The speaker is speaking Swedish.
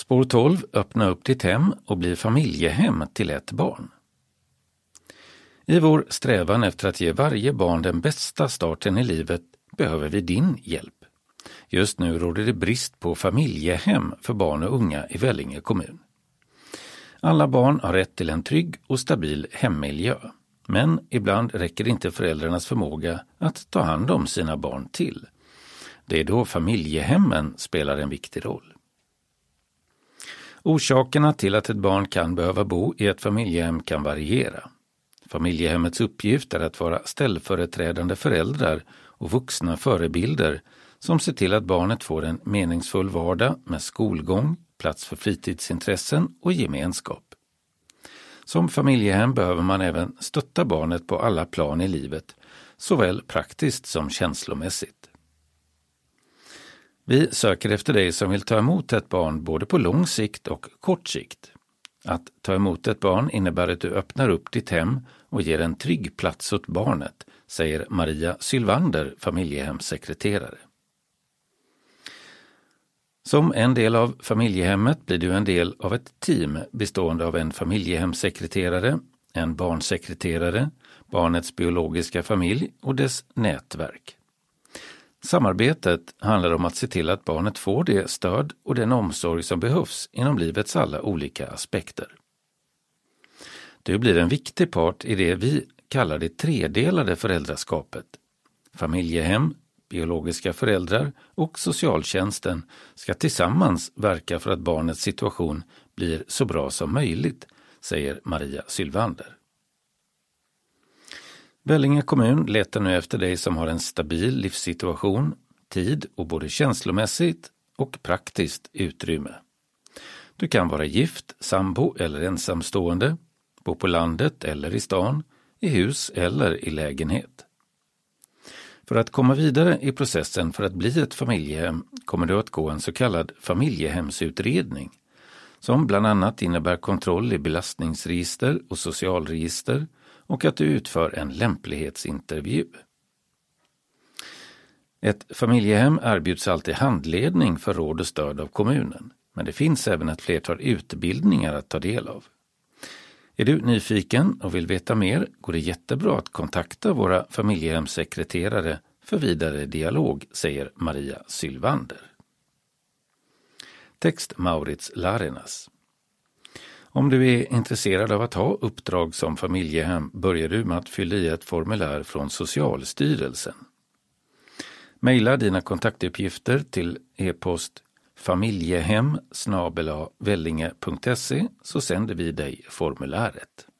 Spår 12. Öppna upp ditt hem och bli familjehem till ett barn. I vår strävan efter att ge varje barn den bästa starten i livet behöver vi din hjälp. Just nu råder det brist på familjehem för barn och unga i Vellinge kommun. Alla barn har rätt till en trygg och stabil hemmiljö, men ibland räcker inte föräldrarnas förmåga att ta hand om sina barn till. Det är då familjehemmen spelar en viktig roll. Orsakerna till att ett barn kan behöva bo i ett familjehem kan variera. Familjehemmets uppgift är att vara ställföreträdande föräldrar och vuxna förebilder som ser till att barnet får en meningsfull vardag med skolgång, plats för fritidsintressen och gemenskap. Som familjehem behöver man även stötta barnet på alla plan i livet, såväl praktiskt som känslomässigt. Vi söker efter dig som vill ta emot ett barn både på lång sikt och kort sikt. Att ta emot ett barn innebär att du öppnar upp ditt hem och ger en trygg plats åt barnet, säger Maria Sylvander, familjehemssekreterare. Som en del av familjehemmet blir du en del av ett team bestående av en familjehemssekreterare, en barnsekreterare, barnets biologiska familj och dess nätverk. Samarbetet handlar om att se till att barnet får det stöd och den omsorg som behövs inom livets alla olika aspekter. Du blir en viktig part i det vi kallar det tredelade föräldraskapet. Familjehem, biologiska föräldrar och socialtjänsten ska tillsammans verka för att barnets situation blir så bra som möjligt, säger Maria Sylvander. Vellinge kommun letar nu efter dig som har en stabil livssituation, tid och både känslomässigt och praktiskt utrymme. Du kan vara gift, sambo eller ensamstående, bo på landet eller i stan, i hus eller i lägenhet. För att komma vidare i processen för att bli ett familjehem kommer du att gå en så kallad familjehemsutredning som bland annat innebär kontroll i belastningsregister och socialregister och att du utför en lämplighetsintervju. Ett familjehem erbjuds alltid handledning för råd och stöd av kommunen, men det finns även ett flertal utbildningar att ta del av. Är du nyfiken och vill veta mer går det jättebra att kontakta våra familjehemssekreterare för vidare dialog, säger Maria Sylvander. Text Maurits Larenas. Om du är intresserad av att ha uppdrag som familjehem börjar du med att fylla i ett formulär från Socialstyrelsen. Maila dina kontaktuppgifter till e-post familjehem@vellinge.se så sänder vi dig formuläret.